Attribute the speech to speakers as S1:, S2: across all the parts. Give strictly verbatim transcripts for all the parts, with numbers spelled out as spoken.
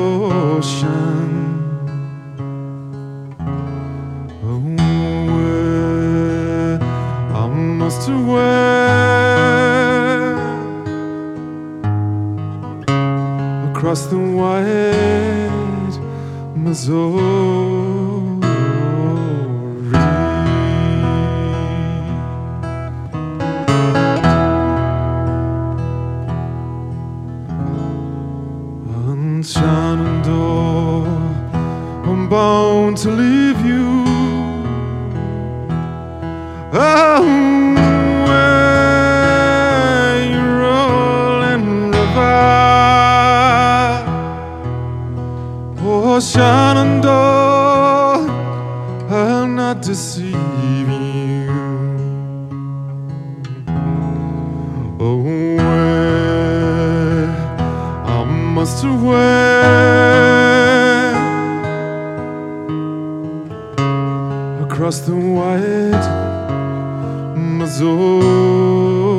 S1: ocean. Away, I must away across the white Missouri. Shenandoah, I'm bound to leave you. Away, rolling river. Oh, Shenandoah, I'll not deceive you. Away, I must away across the white Missouri.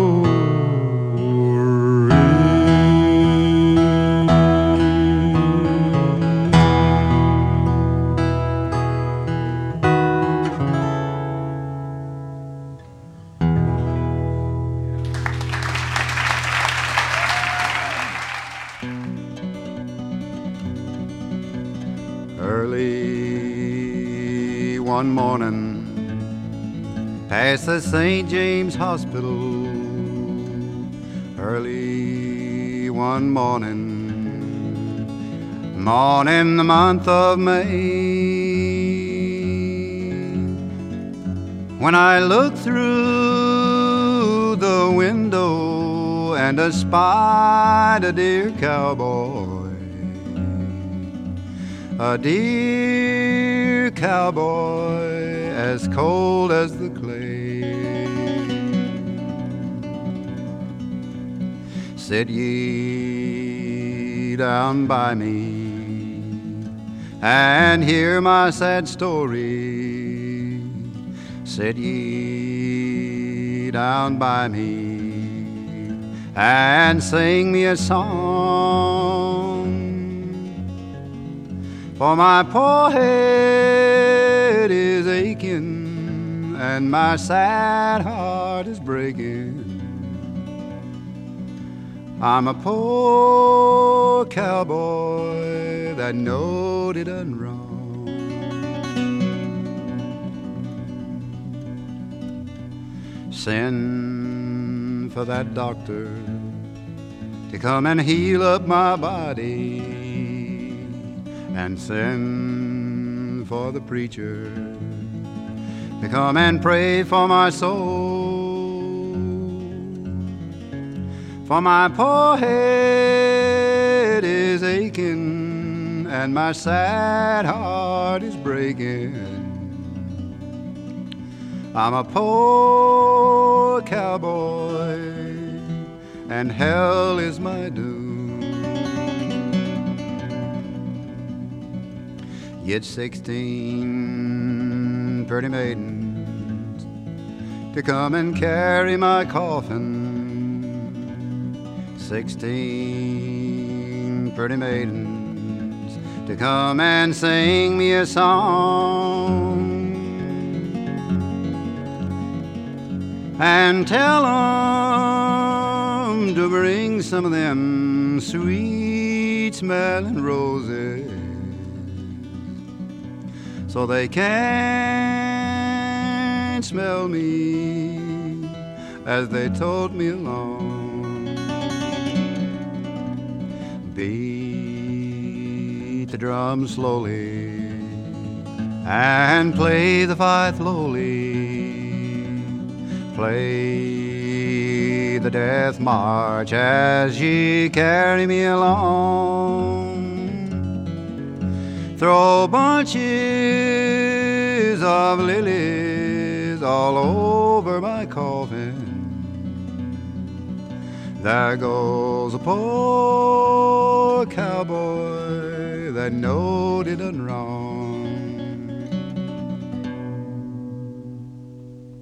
S2: Early one morning, past the Saint James Hospital. Early one morning, morning the month of May, when I looked through the window and espied a dear cowboy. A dear cowboy as cold as the clay. Sit ye down by me and hear my sad story. Sit ye down by me and sing me a song. For my poor head is aching and my sad heart is breaking. I'm a poor cowboy that knowed it done wrong. Send for that doctor to come and heal up my body, and send for the preacher to come and pray for my soul. For my poor head is aching and my sad heart is breaking. I'm a poor cowboy and hell is my doom. Yet sixteen pretty maidens to come and carry my coffin. Sixteen pretty maidens to come and sing me a song, and tell them to bring some of them sweet smelling roses, so they can't smell me as they told me along. Beat the drum slowly and play the fife lowly. Play the death march as ye carry me along. Throw bunches of lilies all over my coffin. There goes a poor cowboy that knowed it done wrong.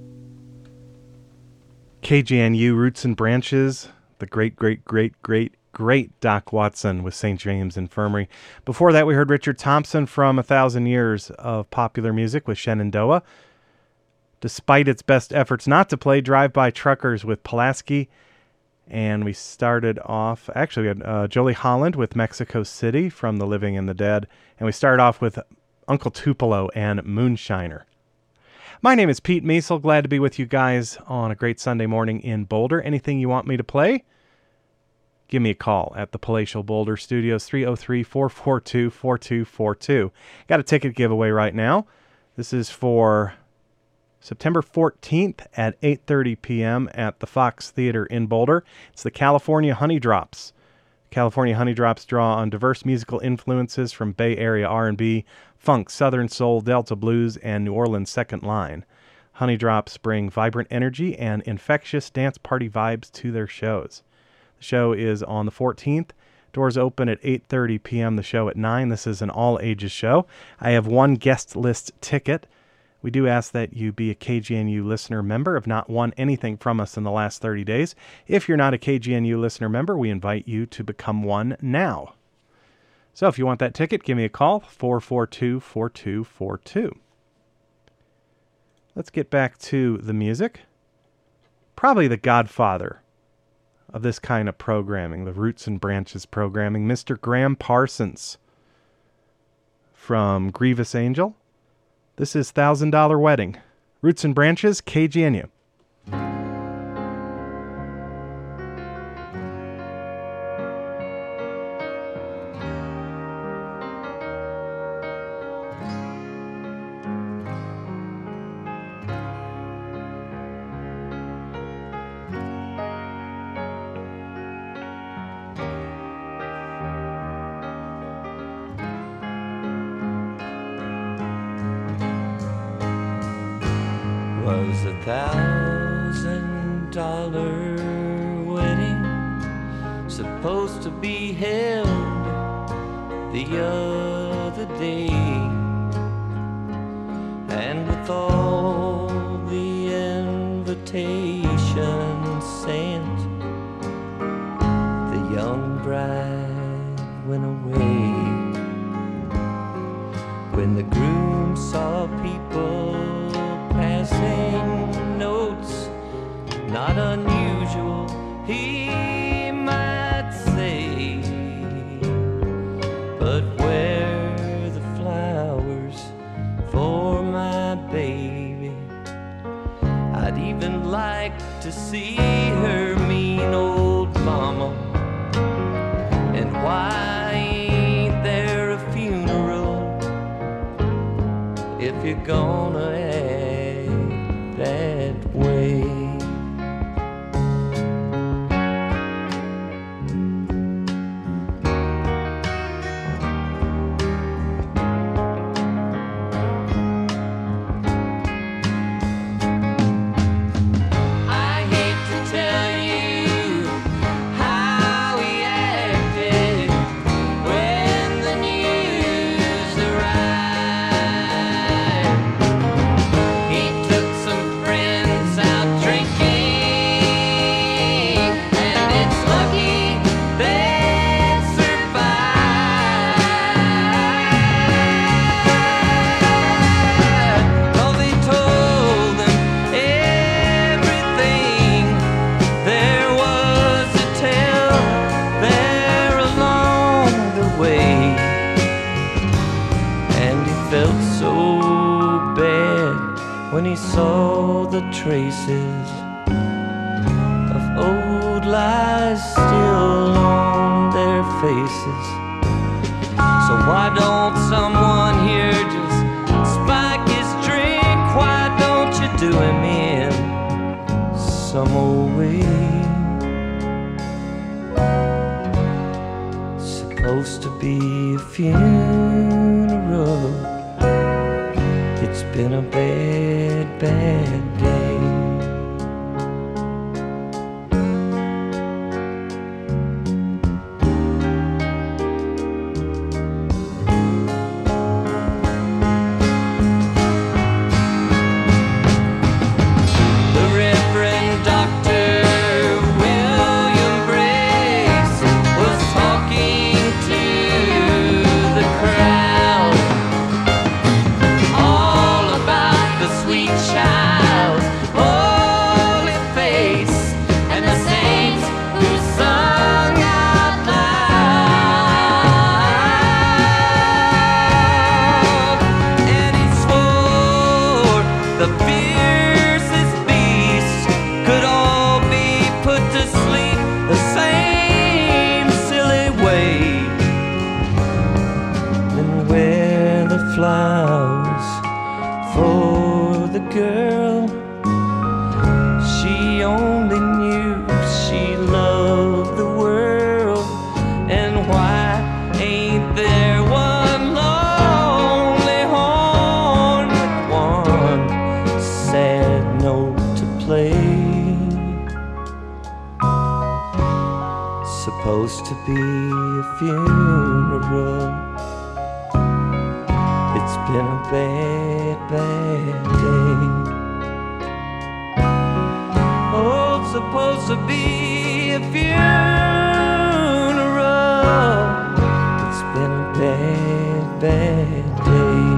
S3: K J N U Roots and Branches, the great, great, great, great, great Doc Watson with Saint James Infirmary. Before that, we heard Richard Thompson from A Thousand Years of Popular Music with Shenandoah. Despite its best efforts not to play, Drive-By Truckers with Pulaski. And we started off, actually, we had uh, Jolie Holland with Mexico City from The Living and the Dead. And we started off with Uncle Tupelo and Moonshiner. My name is Pete Meisel. Glad to be with you guys on a great Sunday morning in Boulder. Anything you want me to play? Give me a call at the Palatial Boulder Studios, three oh three, four four two, four two four two. Got a ticket giveaway right now. This is for September fourteenth at eight thirty p.m. at the Fox Theater in Boulder. It's the California Honey Drops. California Honey Drops draw on diverse musical influences from Bay Area R and B, funk, Southern soul, Delta blues, and New Orleans second line. Honey Drops bring vibrant energy and infectious dance party vibes to their shows. The show is on the fourteenth. Doors open at eight thirty p.m. The show at nine. This is an all-ages show. I have one guest list ticket. We do ask that you be a K G N U listener member, if not won anything from us in the last thirty days. If you're not a K G N U listener member, we invite you to become one now. So if you want that ticket, give me a call, four four two, four two four two. Let's get back to the music. Probably the godfather of this kind of programming, the Roots and Branches programming, Mister Graham Parsons from Grievous Angel. This is Thousand Dollar Wedding. Roots and Branches, K G N U.
S4: Was a thousand dollar wedding supposed to be held the other day, and with all the invitations sent, the young bride went away. When the groom saw people passing notes, not unusual, he might say, but where are the flowers for my baby? I'd even like to see her mean old mama. And why ain't there a funeral if you're gonna act that way? Saw the traces of old lies still on their faces. So why don't someone here just spike his drink? Why don't you do him in some old way? Supposed to be a funeral, it's been a bad, bad day. The Reverend Doctor William Brace was flowers for the girl she only knew. She loved the world, and why ain't there one lonely horn with one sad note to play? Supposed to be a funeral. It's been a bad, bad day. Oh, it's supposed to be a funeral. It's been a bad, bad day.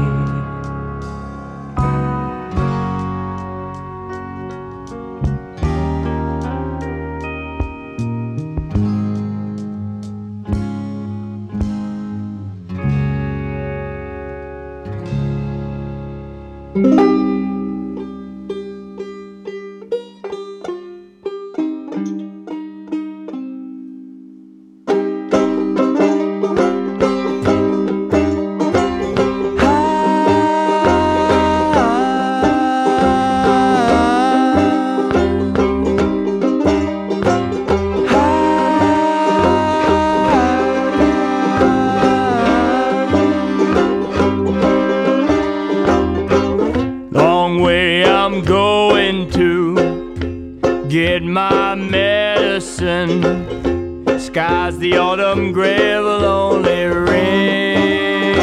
S5: Skies the autumn gray will only rain.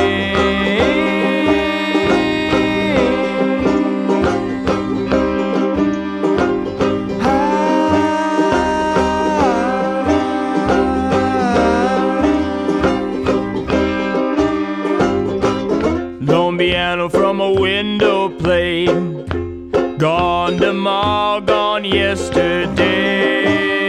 S5: Lone piano from a window played. Gone tomorrow, gone yesterday.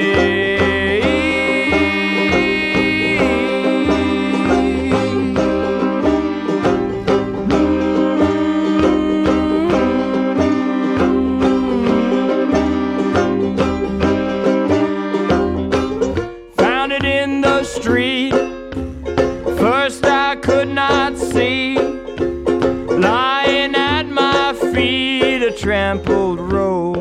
S5: Street. First I could not see, lying at my feet, a trampled rose.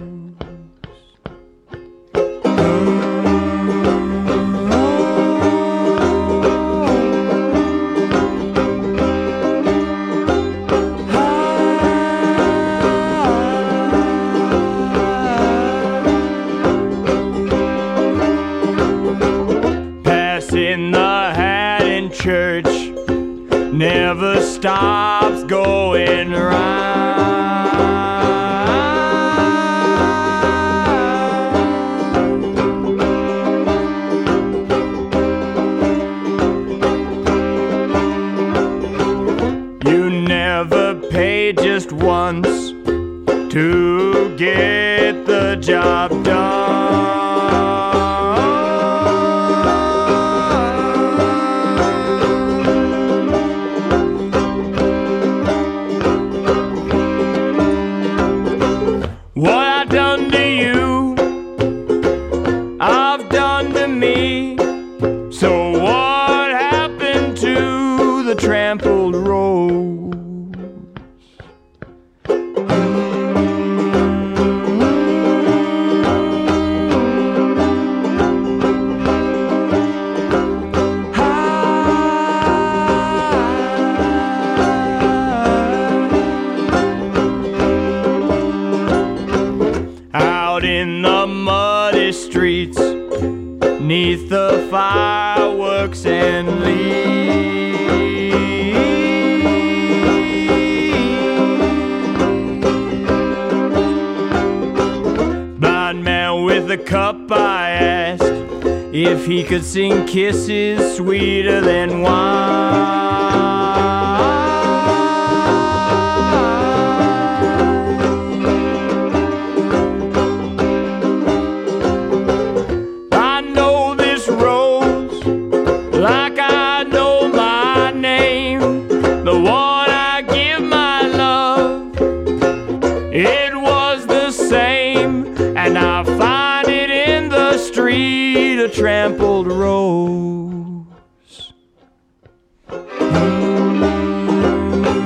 S5: In the hat in church never stops going round. You never pay just once to get the job done. What I done to you, I've done to me. So what happened to the trampled rose? Out in the muddy streets, neath the fireworks and leaves, blind man with a cup, I asked if he could sing kisses sweeter than wine. Like I know my name, the one I give my love, it was the same, and I find it in the street, a trampled rose.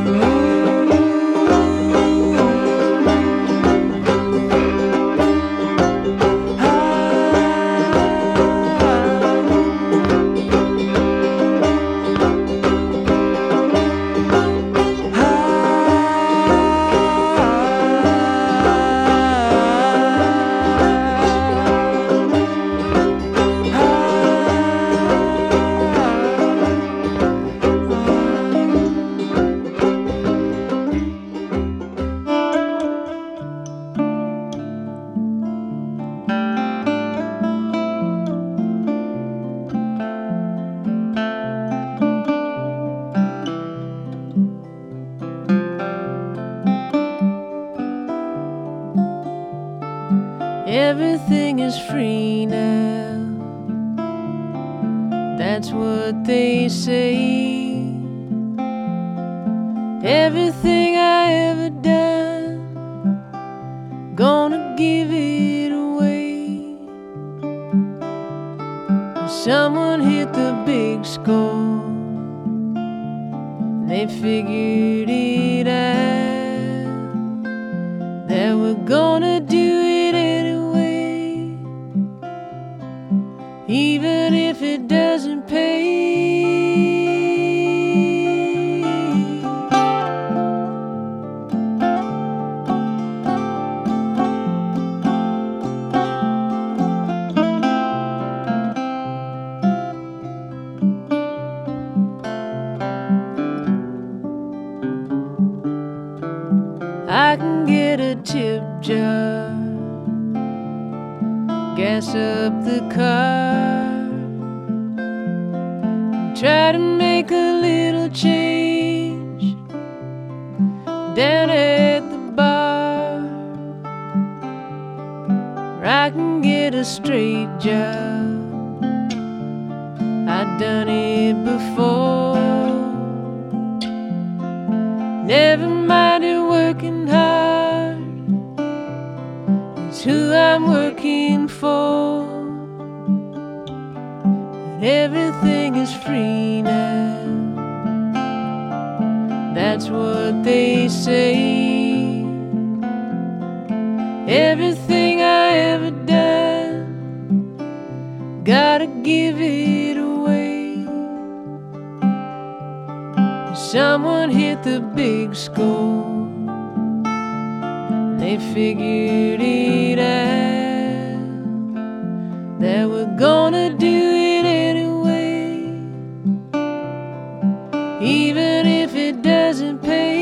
S6: Everything is free now. That's what they say. Everything I ever done, gonna give it away. Someone hit the big score. They figured it out that we're gonna do it anyway, even if it doesn't pay. I can get a tip jar, gas up the car, try to make a little change down at the bar. Or I can get a straight job, I've done it before. Never minded working hard, it's who I'm working for. But everything is free now, that's what they say. Everything I ever done, gotta give it away. Someone hit the big score. They figured it out that we're gonna do it anyway, even if it doesn't pay.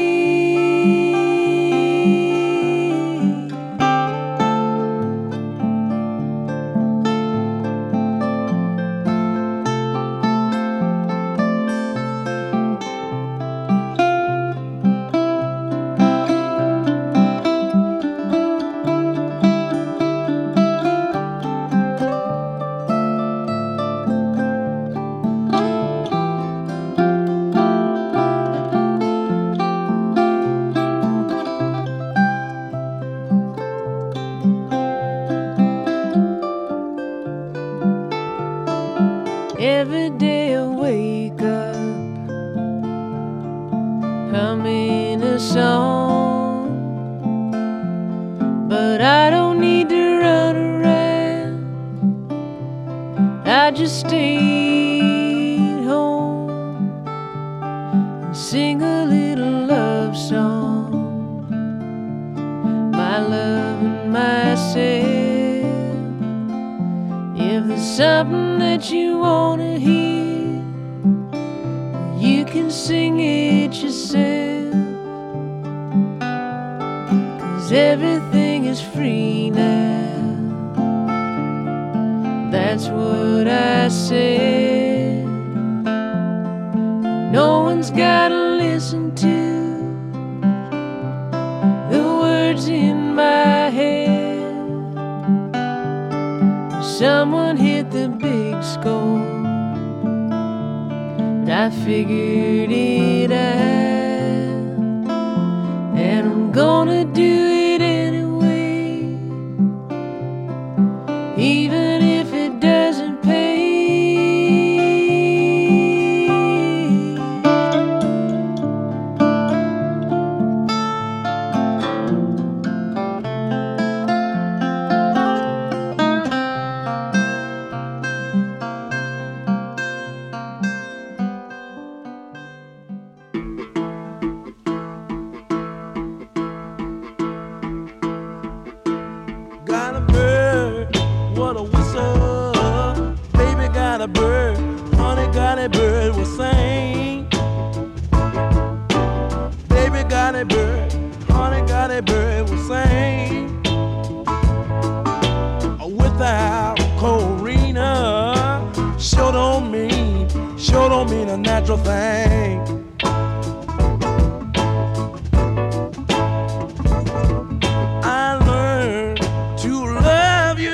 S6: Every day I wake up humming a song, but I don't need to run around. I just stay home and sing a little love song, my love and myself. If there's something that you wanna hear, you can sing it yourself. 'Cause everything is free now, that's what I said. No one's gotta listen to the words in my head. Someone hit the big score, but I figured it out, and I'm gonna do it anyway, even if it doesn't pay.
S7: Got a bird, what a whistle. Baby got a bird, honey got a bird will sing. Baby got a bird, honey got a bird will sing. Without Corina, sure don't mean, sure don't mean a natural thing. I learned to love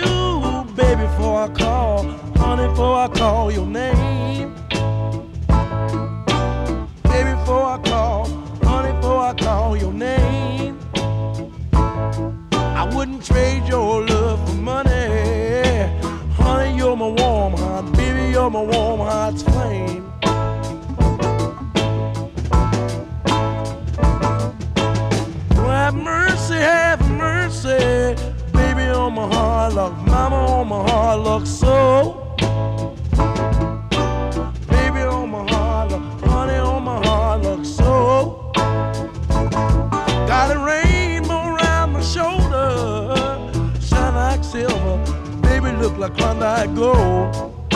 S7: like Klondike gold.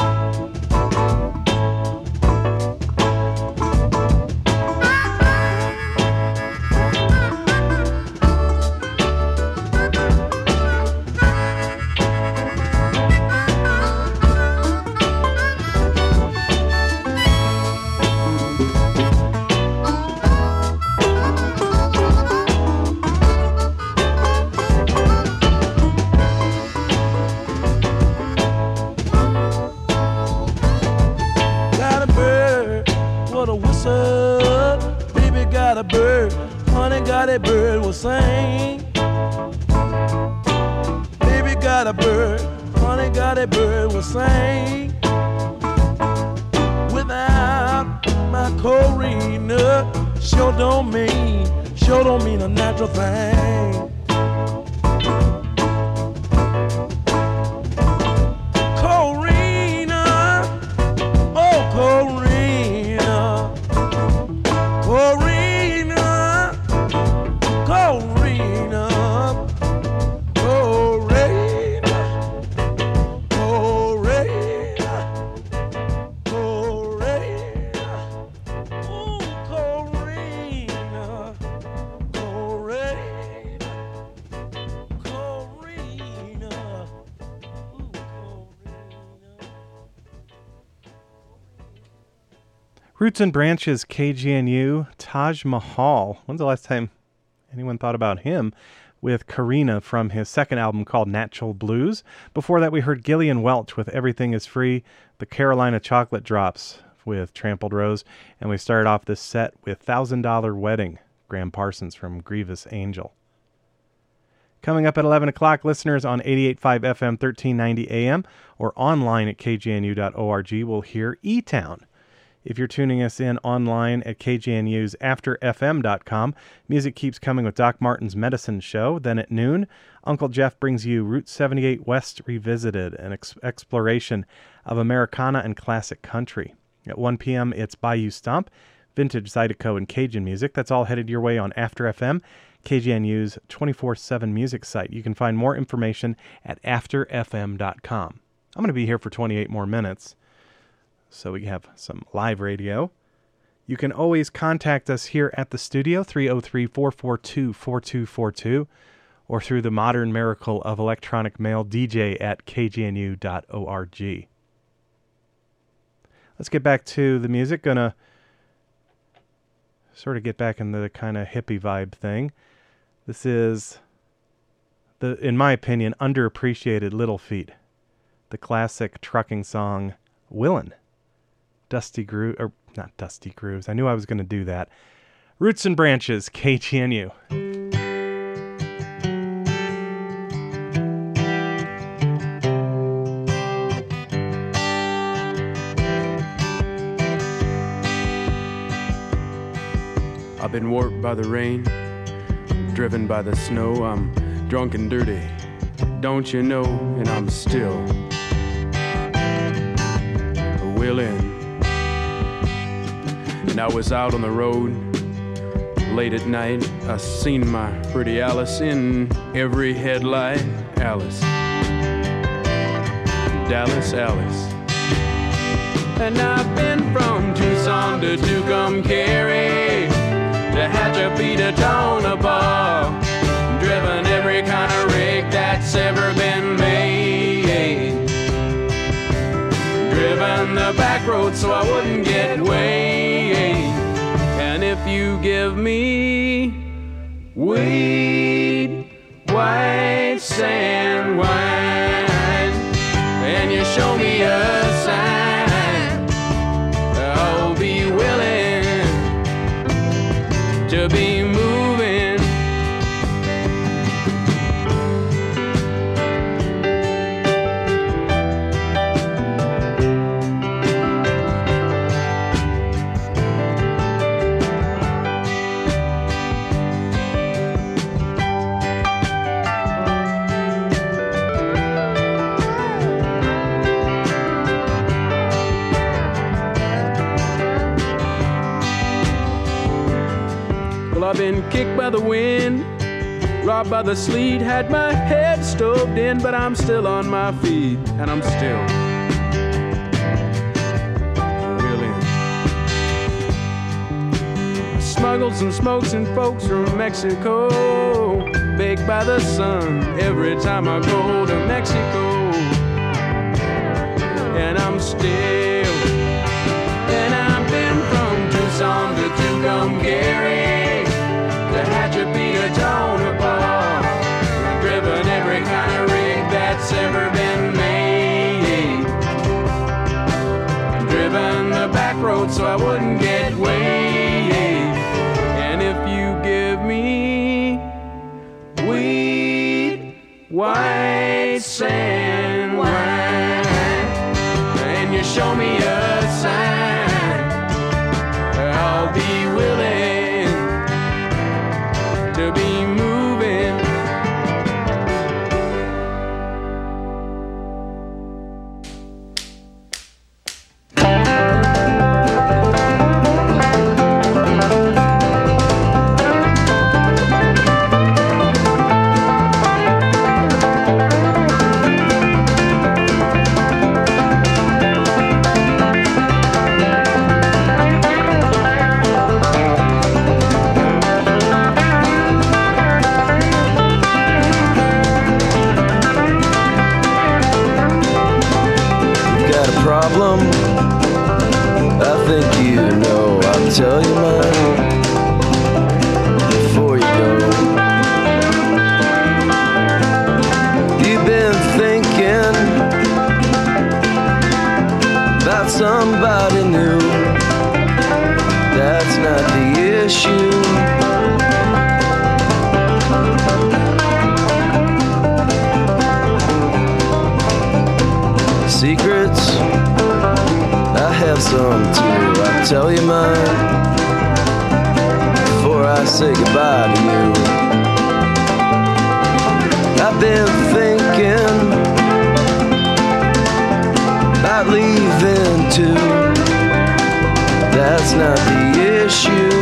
S7: Got a bird, honey got a bird will sing. Baby got a bird, honey got a bird will sing. Without my Corina, sure don't mean, sure don't mean a natural thing. Corina, oh Corina, Corina. Corina, Corina, Corina, Corina, ooh, Corina, Corina, Corina, ooh, Corina.
S3: Roots and Branches, K G N U, Taj Mahal. When's the last time anyone thought about him? With Corina from his second album called Natural Blues. Before that, we heard Gillian Welch with Everything Is Free, the Carolina Chocolate Drops with Trampled Rose, and we started off this set with Thousand Dollar Wedding, Graham Parsons from Grievous Angel. Coming up at eleven o'clock, listeners on eighty-eight point five F M, thirteen ninety A M, or online at k g n u dot org will hear E-Town. If you're tuning us in online at k g n u's after f m dot com, music keeps coming with Doc Martin's Medicine Show. Then at noon, Uncle Jeff brings you Route seventy-eight West Revisited, an ex- exploration of Americana and classic country. At one p.m., it's Bayou Stomp, vintage Zydeco and Cajun music. That's all headed your way on After F M, K G N U's twenty-four seven music site. You can find more information at after f m dot com. I'm going to be here for twenty-eight more minutes, so we have some live radio. You can always contact us here at the studio, three oh three, four four two, four two four two, or through the modern miracle of electronic mail, D J at k g n u dot org. Let's get back to the music. Gonna sort of get back into the kind of hippie vibe thing. This is, the, in my opinion, underappreciated Little Feat, the classic trucking song, Willin'. Dusty Grooves, or not Dusty Grooves, I knew I was going to do that. Roots and Branches, K G N U.
S1: I've been warped by the rain, driven by the snow. I'm drunk and dirty, don't you know? And I'm still willing. And I was out on the road late at night. I seen my pretty Alice in every headlight. Alice, Dallas, Alice. And I've been from Tucson to Tucumcari, to Hatchapee to Tonopah, driven every kind of rig that's ever been made, driven the back road so I wouldn't get weighed. And if you give me weed, white sand wine, and you show me a sign, I'll be willing to be moving. Well, I've been kicked by the wind, robbed by the sleet, had my head stoved in, but I'm still on my feet, and I'm still real in. Smuggled some smokes and folks from Mexico, baked by the sun every time I go to Mexico, and I'm still, and I've been from Tucson to Tucumcari, to Hatchapee to Tonopah, driven every kind of rig that's ever been made, driven the back road so I wouldn't get weighed, and if you give me weed, white sand wine, and you show me a sign, I'll be willing to be moving.
S8: Problem, I think you know. I'll tell you mine before you go. You've been thinking about somebody new. That's not the issue. Secrets, I have some too. I'll tell you mine before I say goodbye to you. I've been thinking about leaving too. That's not the issue.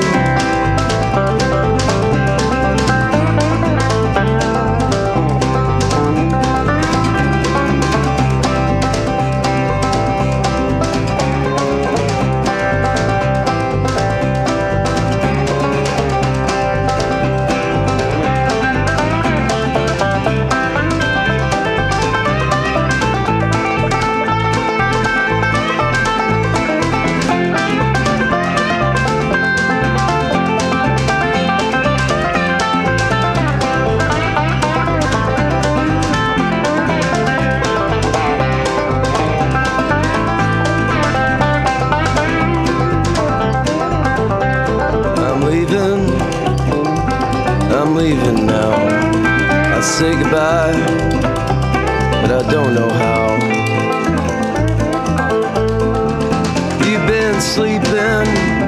S8: I'm leaving now. I say goodbye, but I don't know how. You've been sleeping,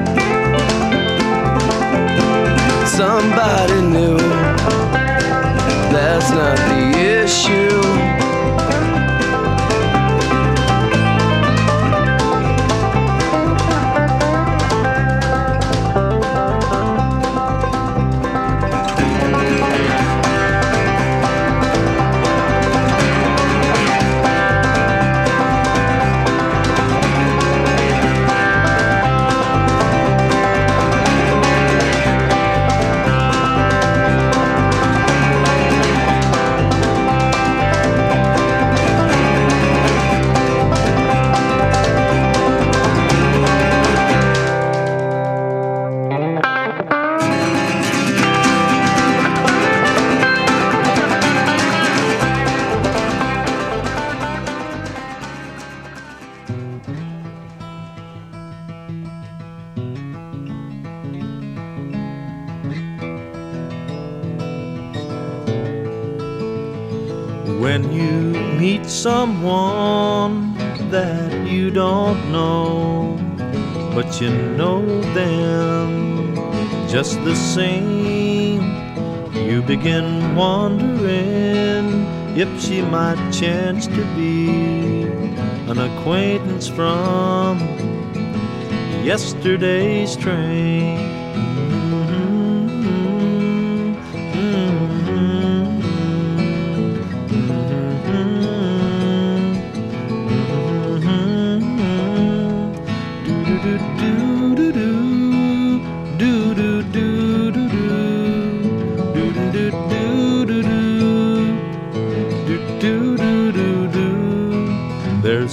S8: somebody new. That's not the issue.
S7: When you meet someone that you don't know, but you know them just the same, you begin wondering if she might chance to be an acquaintance from yesterday's train. Mm-hmm. Mm-hmm.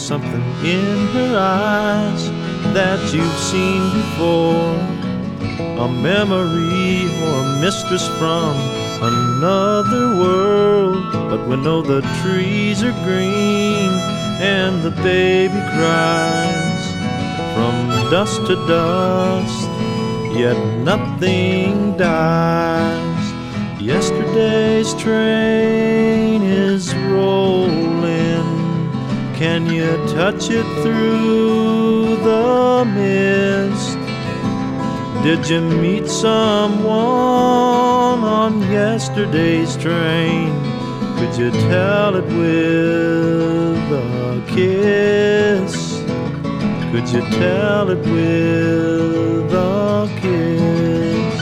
S7: something in her eyes that you've seen before. A memory or a mistress from another world. But we know the trees are green and the baby cries from dust to dust, yet nothing dies. Yesterday's train is rolling. Can you touch it through the mist? Did you meet someone on yesterday's train? Could you tell it with a kiss? Could you tell it with a kiss?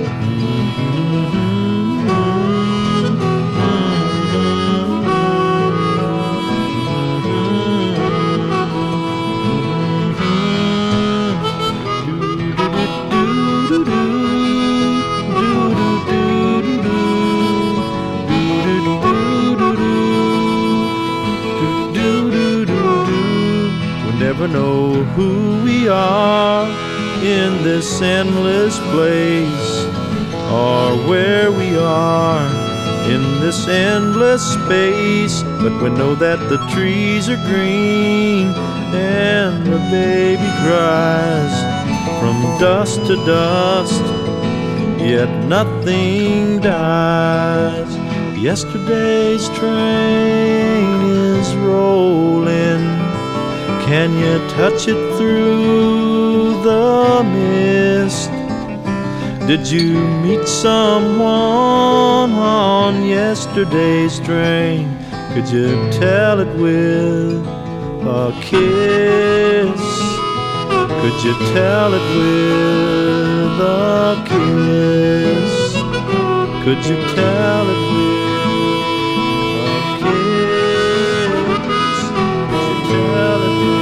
S7: Never know who we are in this endless place, or where we are in this endless space. But we know that the trees are green and the baby cries from dust to dust, yet nothing dies. Yesterday's train is rolling. Can you touch it through the mist? Did you meet someone on yesterday's train? Could you tell it with a kiss? Could you tell it with a kiss? Could you tell it with a kiss? Could you tell it with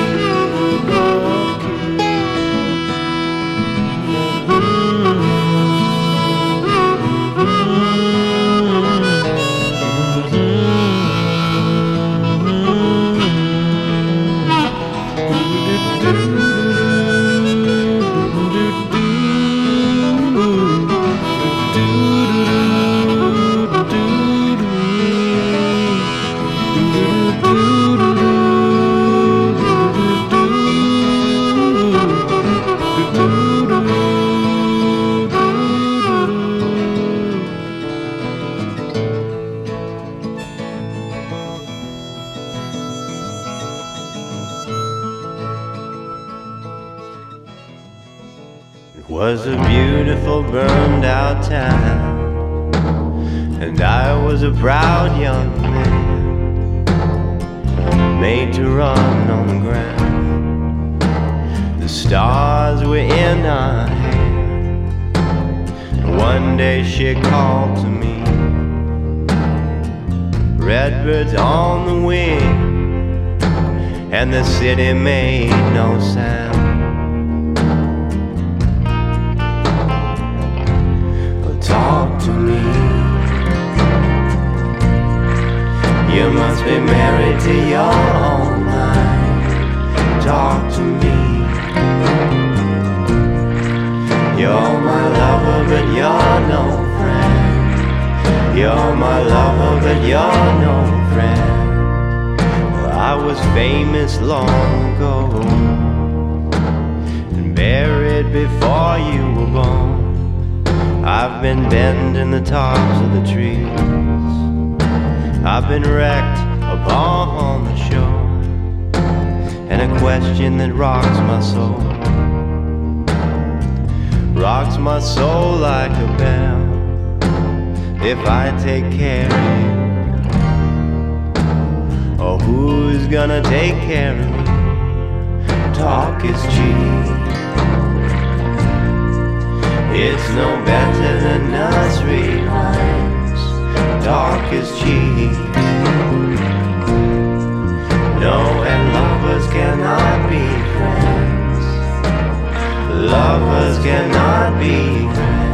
S9: was a beautiful burned out town, and I was a proud young man, made to run on the ground. The stars were in our hand, and one day she called to me, redbirds on the wing, and the city made no sound. Talk to me. You must be married to your own mind. Talk to me. You're my lover, but you're no friend. You're my lover, but you're no friend. Well, I was famous long ago and buried before you were born. I've been bending the tops of the trees. I've been wrecked upon the shore, and a question that rocks my soul, rocks my soul like a bell. If I take care of you, or who's gonna take care of me? Talk is cheap. It's no better than nursery rhymes. Talk is cheap. No, and lovers cannot be friends. Lovers cannot be friends.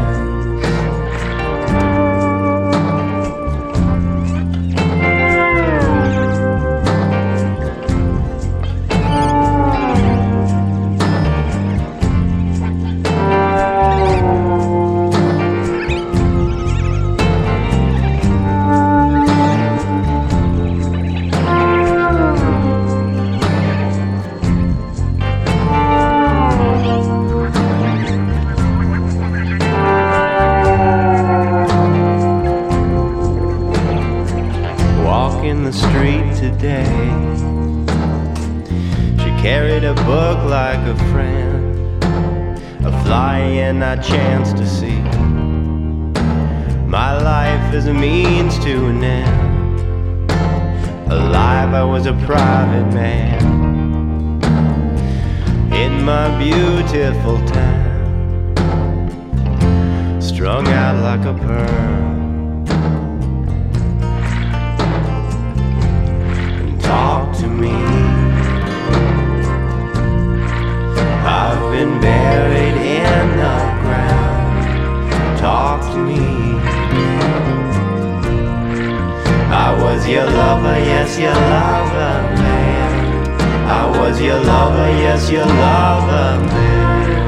S9: the street today. She carried a book like a friend, a fly-in I chanced to see. My life is a means to an end. Alive I was a private man in my beautiful town, strung out like a pearl. And talk to me. I've been buried in the ground. Talk to me. I was your lover, yes, your lover, man. I was your lover, yes, your lover, man.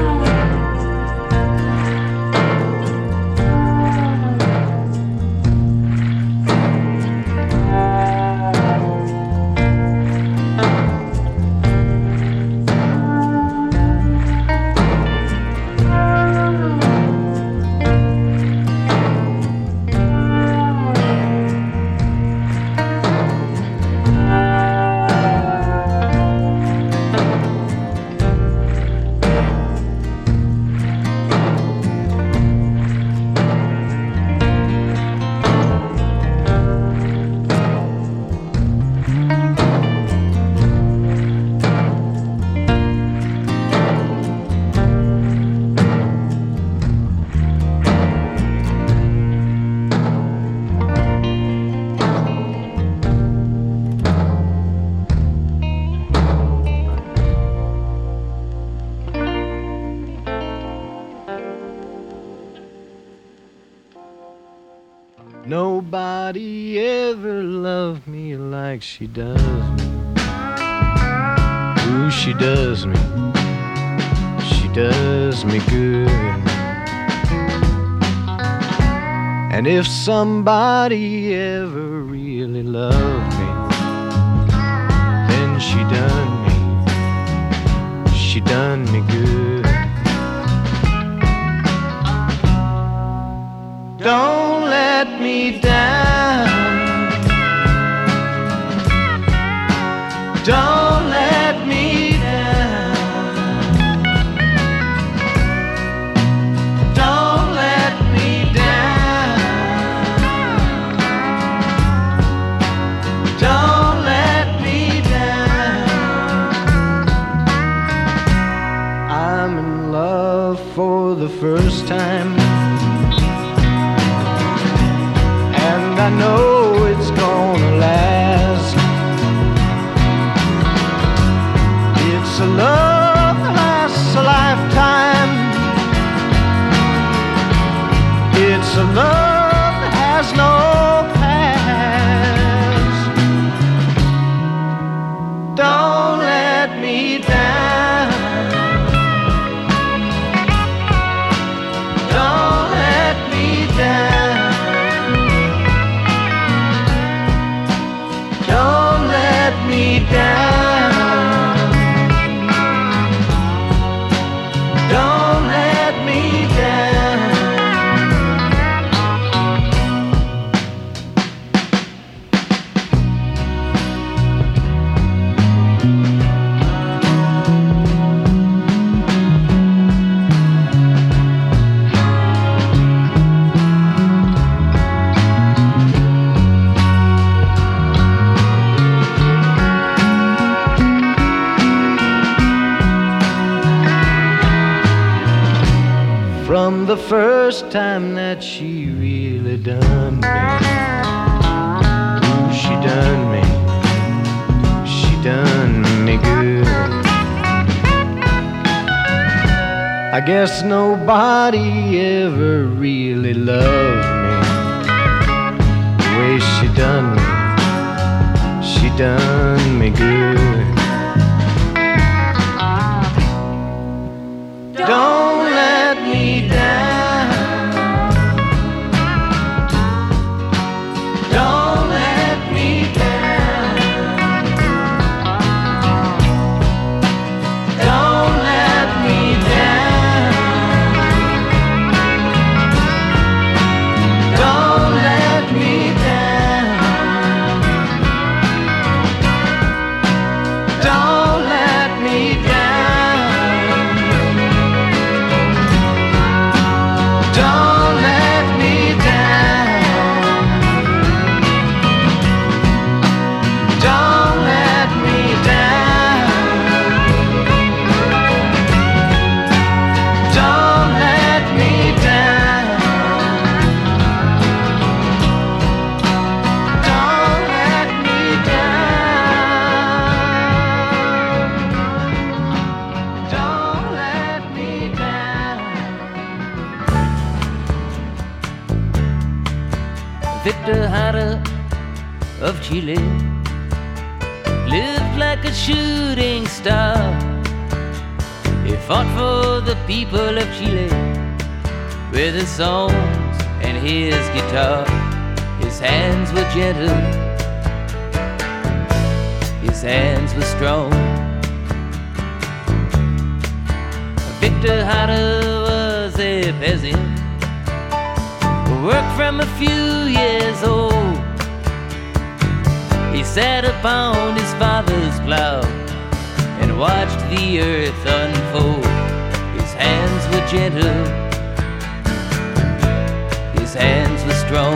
S10: Nobody ever loved me like she does me. Ooh, she does me. She does me good. And if somebody ever really loved me, then she done me. She done me good. Don't let me down. Don't let me down. Don't let me down. Don't let me down. I'm in love for the first time. I know it's gonna last. It's a love that lasts a lifetime. It's a love that has no past. Don't let me down. Don't let me down. Don't let me down. Don't let me down. From the first time that she really done me, ooh, she done me, she done me good. I guess nobody ever really loved me the way she done me, she done me good. Don't let me down. Don't let me down. Don't let me down. Don't let me down.
S6: Victor Jara of Chile lived like a shooting star. He fought for the people of Chile with his songs and his guitar. His hands were gentle, his hands were strong. Victor Jara was a peasant, worked from a few years old. He sat upon his father's plow and watched the earth unfold. His hands were gentle, his hands were strong.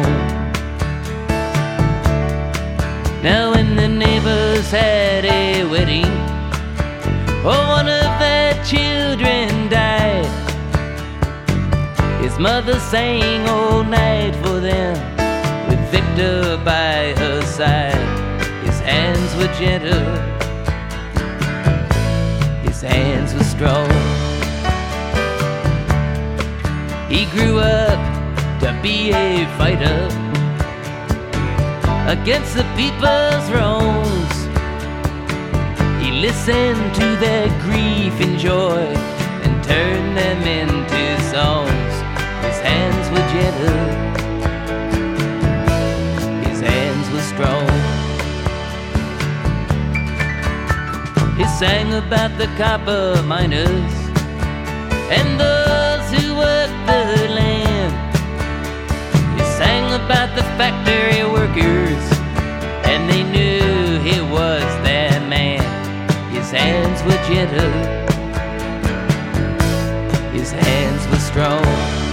S6: Now when the neighbors had a wedding, oh, one of their children died, his mother sang all night for them with Victor by her side. His hands were gentle, his hands were strong. He grew up to be a fighter against the people's wrongs. He listened to their grief and joy and turned them into songs. His hands were gentle, his hands were strong. He sang about the copper miners and those who worked the land. He sang about the factory workers, and they knew he was their man. His hands were gentle, his hands were strong.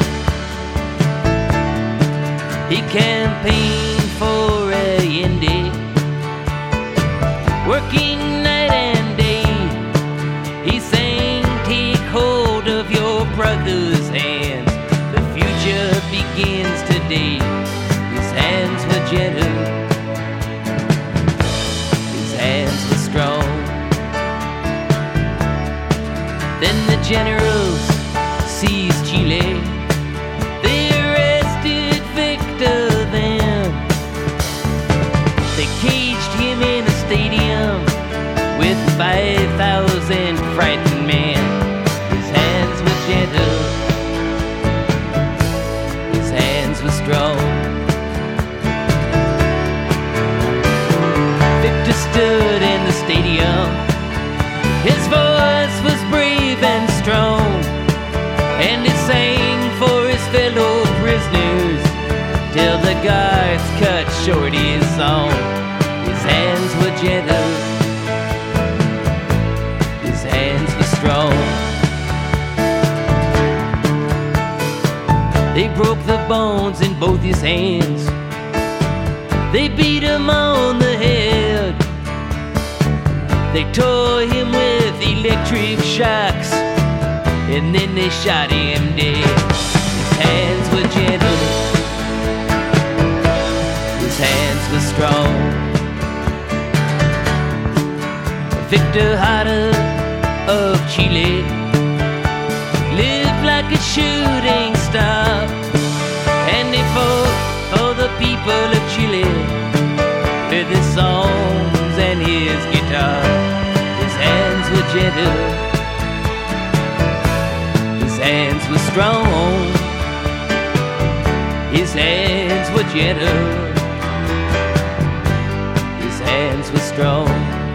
S6: He campaigned for Allende, working night and day. He sang, take hold of your brother's hands, the future begins today. His hands were gentle, his hands were strong. Then the generals seized Chile. They arrested Victor then. They caged him in a stadium with five thousand frightened men. His hands were gentle, his hands were strong. Victor stood in the stadium. His voice was brave and strong, and he sang for his fellow prisoners till the guards cut short his song. His hands were gentle, his hands were strong. They broke the bones in both his hands. They beat him on the head. They tore him with electric shocks, and then they shot him dead. His hands were gentle, his hands were strong. Victor Jara of Chile lived like a shooting star, and he fought for the people of Chile with his songs and his guitar. His hands were gentle, his hands were strong. His hands were gentle, his hands were strong.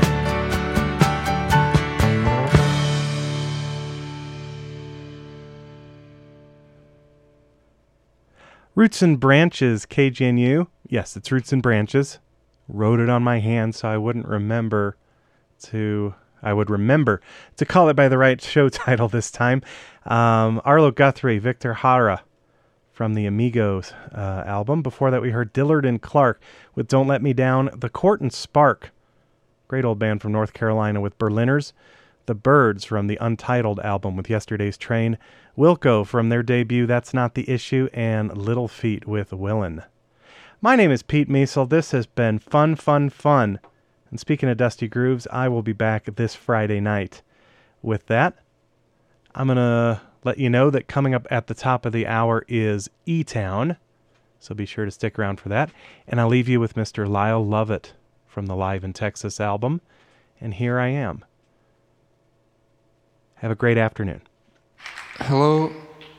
S3: Roots and Branches, K G N U. Yes, it's Roots and Branches. Wrote it on my hand so I wouldn't remember to... I would remember to call it by the right show title this time. Um, Arlo Guthrie, Victor Jara from the Amigos uh, album. Before that, we heard Dillard and Clark with Don't Let Me Down. The Court and Spark, great old band from North Carolina with Berliners. The Birds from the Untitled album with Yesterday's Train. Wilco from their debut That's Not the Issue. And Little Feat with Willin'. My name is Pete Meisel. This has been fun, fun, fun. And speaking of Dusty Grooves, I will be back this Friday night. With that, I'm going to let you know that coming up at the top of the hour is E-Town. So be sure to stick around for that. And I'll leave you with Mister Lyle Lovett from the Live in Texas album. And Here I Am. Have a great afternoon.
S11: Hello.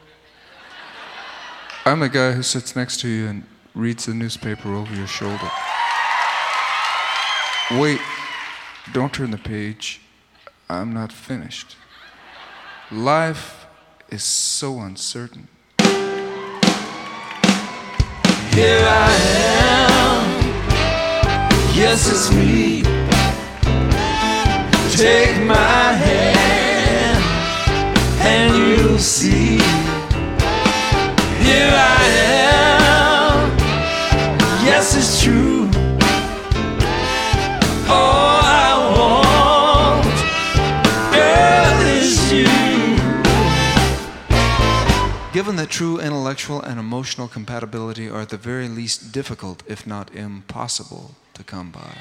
S11: I'm the guy who sits next to you and reads the newspaper over your shoulder. Wait, don't turn the page. I'm not finished. Life is so uncertain.
S7: Here I am, yes it's me. Take my hand and you'll see. Here I am, yes it's true. All I want, girl, is you.
S11: Given that true intellectual and emotional compatibility are at the very least difficult, if not impossible, to come by,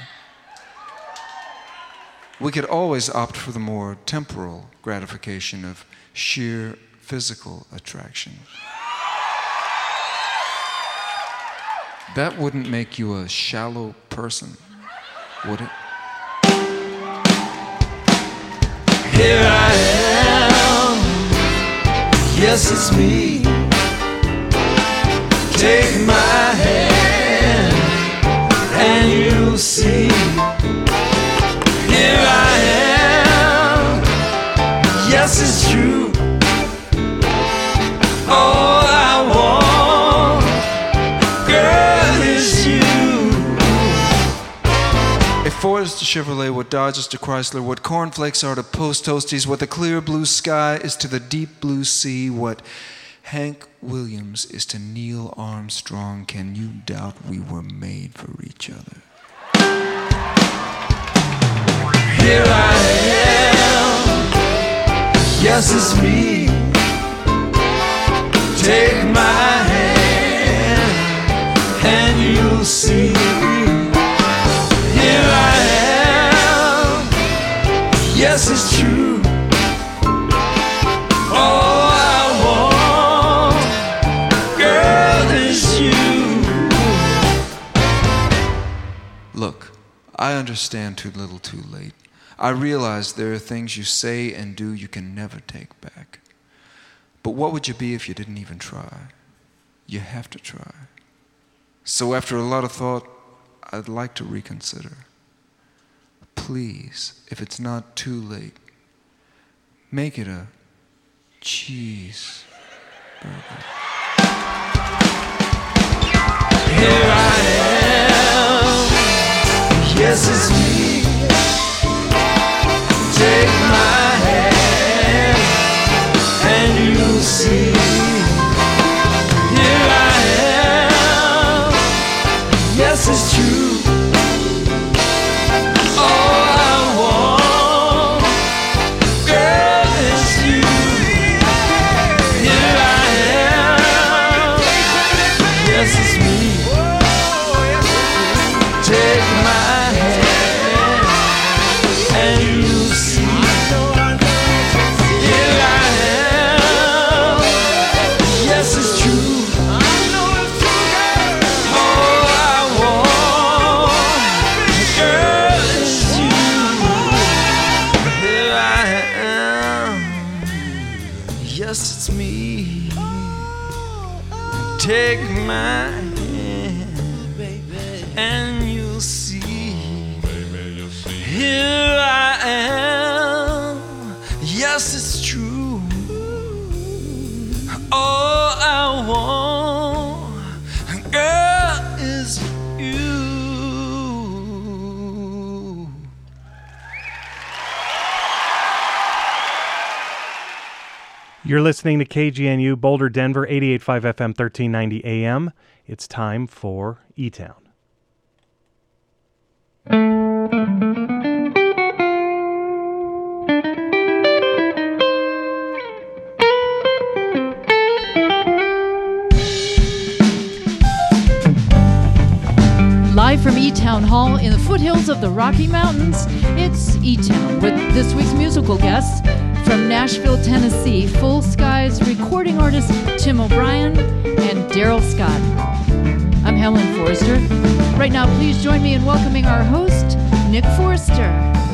S11: we could always opt for the more temporal gratification of sheer physical attraction. That wouldn't make you a shallow person, would it?
S7: Here I am, yes it's me. Take my hand and you'll see. Here I am, yes it's true. All I want, girl, is you.
S11: If Ford is to Chevrolet what Dodge is to Chrysler, what cornflakes are to Post Toasties, what the clear blue sky is to the deep blue sea, what Hank Williams is to Neil Armstrong, can you doubt we were made for each other?
S7: Here I am, yes it's me. Take my hand and you'll see. Here I am, yes it's true. All I want, girl, is you.
S11: Look, I understand too little too late. I realize there are things you say and do you can never take back. But what would you be if you didn't even try? You have to try. So after a lot of thought, I'd like to reconsider. Please, if it's not too late, make it a cheese burger.
S7: Here I am, yes it's me. Take my hand and you'll see. Here I am, yes it's true. All I want, girl, is you. Here I am, yes it's me. Take my hand and you'll see. Here I am, yes it's true. All I want, girl, is you. Here I am, yes it's me. Take my hand and you'll see. Here I am, yes it's true. All I want, girl, is you.
S3: You're listening to K G N U Boulder, Denver, eighty-eight point five F M, thirteen ninety A M. It's time for E-Town.
S12: Live from E-Town Hall in the foothills of the Rocky Mountains, it's E-Town with this week's musical guests from Nashville, Tennessee, Full Skies recording artists Tim O'Brien and Daryl Scott. Forster. Right now, please join me in welcoming our host, Nick Forster.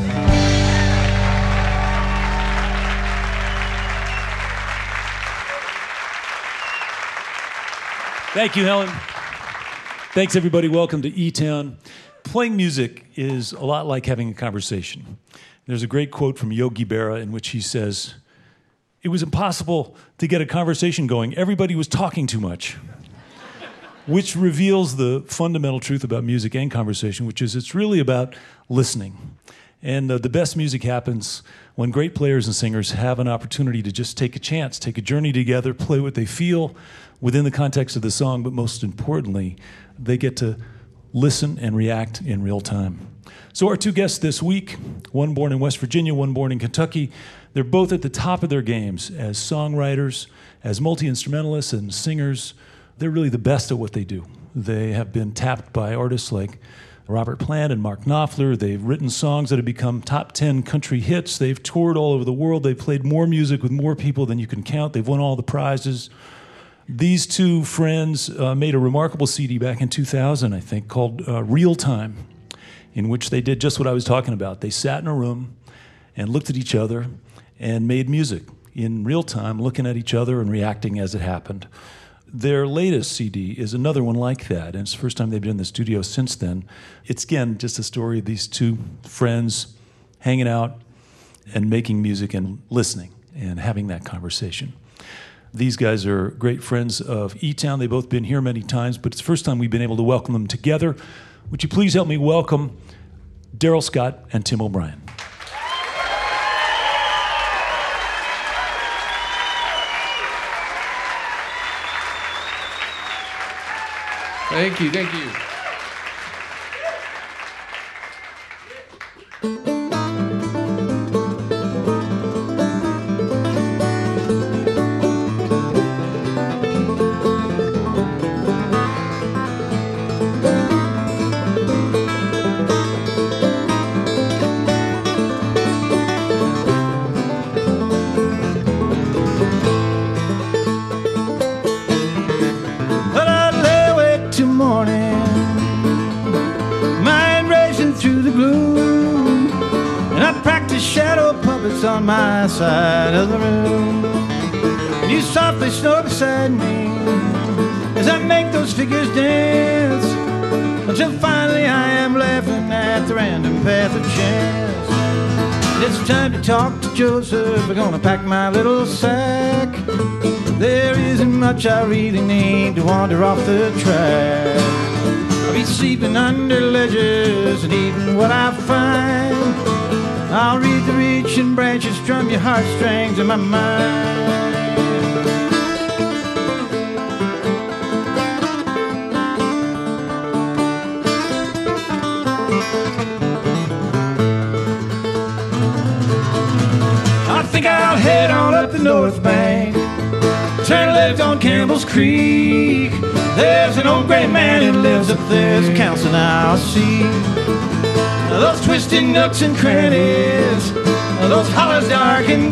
S13: Thank you, Helen. Thanks, everybody. Welcome to E-Town. Playing music is a lot like having a conversation. There's a great quote from Yogi Berra in which he says, "It was impossible to get a conversation going. Everybody was talking too much." Which reveals the fundamental truth about music and conversation, which is it's really about listening. And uh, the best music happens when great players and singers have an opportunity to just take a chance, take a journey together, play what they feel within the context of the song, but most importantly, they get to listen and react in real time. So our two guests this week, one born in West Virginia, one born in Kentucky, they're both at the top of their games as songwriters, as multi-instrumentalists and singers. They're really the best at what they do. They have been tapped by artists like Robert Plant and Mark Knopfler. They've written songs that have become top ten country hits. They've toured all over the world. They've played more music with more people than you can count. They've won all the prizes. These two friends uh, made a remarkable C D back in two thousand, I think, called uh, Real Time, in which they did just what I was talking about. They sat in a room and looked at each other and made music in real time, looking at each other and reacting as it happened. Their latest C D is another one like that, and it's the first time they've been in the studio since then. It's, again, just a story of these two friends hanging out and making music and listening and having that conversation. These guys are great friends of E-Town. They've both been here many times, but it's the first time we've been able to welcome them together. Would you please help me welcome Daryl Scott and Tim O'Brien.
S11: Thank you, thank you.
S10: On my side of the room, and you softly snore beside me as I make those figures dance, until finally I am laughing at the random path of chance. And it's time to talk to Joseph. We're gonna pack my little sack. There isn't much I really need to wander off the track. I'll be sleeping under ledges and eating what I find. I'll read the reaching branches, strum your heartstrings in my mind. I think I'll head on up the north bank, turn left on Campbell's Creek. There's an old gray man who lives up there, there's council I'll see. Those twisted nooks and crannies, those hollers dark and